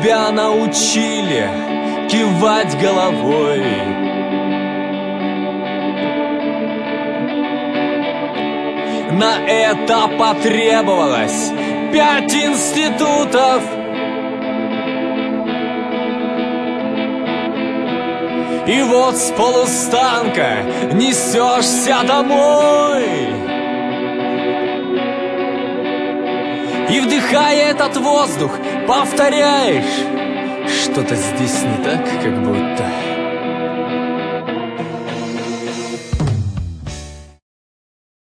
тебя научили кивать головой. На это потребовалось 5 институтов. И вот с полустанка несешься домой. И, вдыхая этот воздух, повторяешь: что-то здесь не так, как будто.